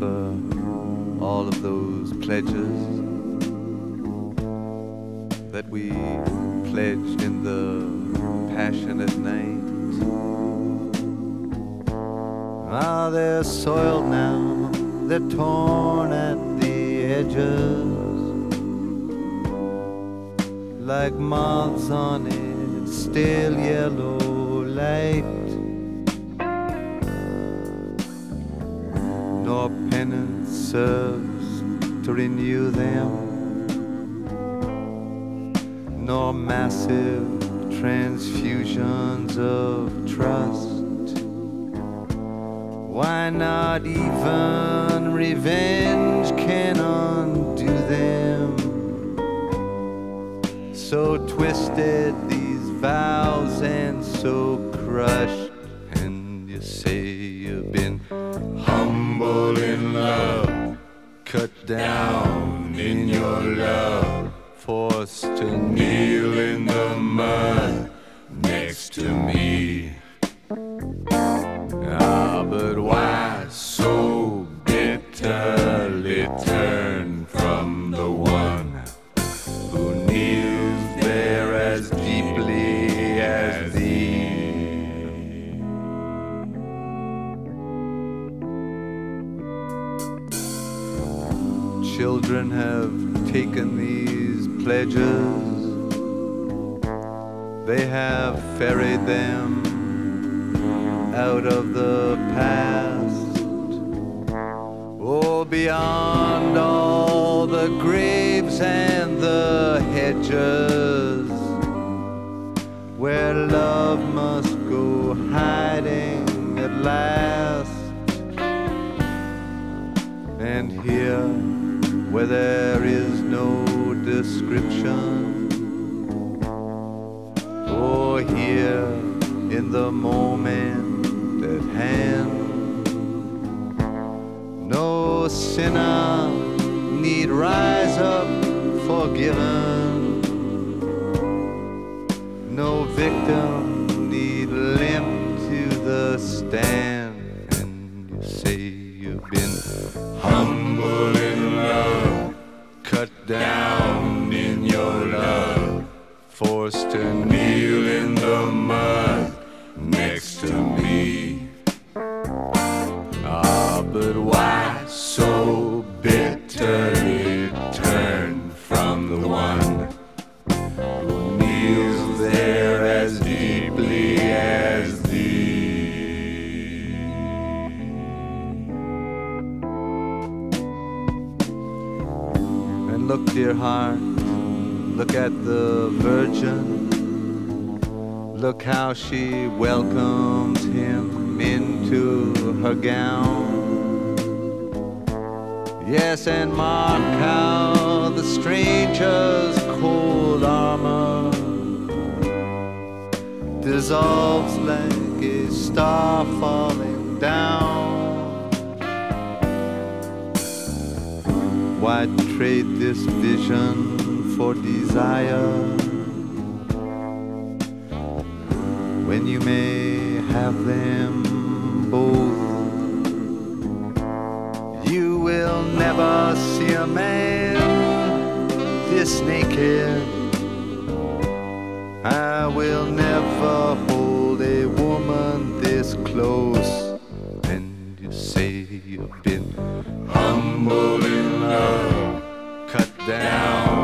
remember all of those pledges that we pledged in the passionate night? Ah, they're soiled now, they're torn at the edges, like moths on a stale yellow light. Nor penance serves to renew them, nor massive transfusions of trust. Why not even revenge can undo them? So twisted these vows and so crushed. And you say you've been humble in love, cut down in your love, forced to kneel in the mud next to me. Ah, but why so bitterly turn from the one who kneels there as deeply as thee? Children have taken these pledges, they have ferried them out of the past, oh, beyond all the graves and the hedges, where love must go hiding at last. And here, where there is no description, oh, here in the moment at hand, no sinner need rise up forgiven, no victim need limp to the stand. And you say you've been humble in love, cut down in your love, forced to kneel in the mud next to me. Ah, but why so bitterly turn from the one who kneels there as deeply as thee? And look, dear heart, look at the Virgin. Look how she welcomes him into her gown. Yes, and mark how the stranger's cold armor dissolves like a star falling down. Why trade this vision for desire when you may have them both? You will never see a man this naked. I will never hold a woman this close. And you say you've been humble in love, cut down